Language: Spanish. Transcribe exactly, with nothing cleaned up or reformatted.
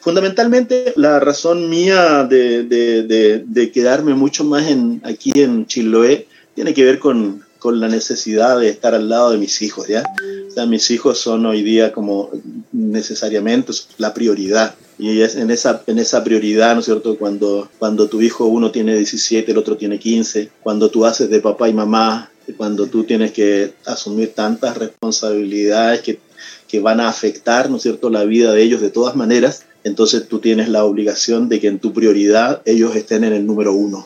Fundamentalmente, la razón mía de, de, de, de quedarme mucho más en, aquí en Chiloé tiene que ver con, con la necesidad de estar al lado de mis hijos, ¿ya? O sea, mis hijos son hoy día como necesariamente la prioridad. Y es en esa, en esa prioridad, ¿no es cierto? Cuando, cuando tu hijo uno tiene diecisiete, el otro tiene quince, cuando tú haces de papá y mamá, cuando tú tienes que asumir tantas responsabilidades que, que van a afectar, ¿no es cierto?, la vida de ellos de todas maneras, entonces tú tienes la obligación de que en tu prioridad ellos estén en el número uno.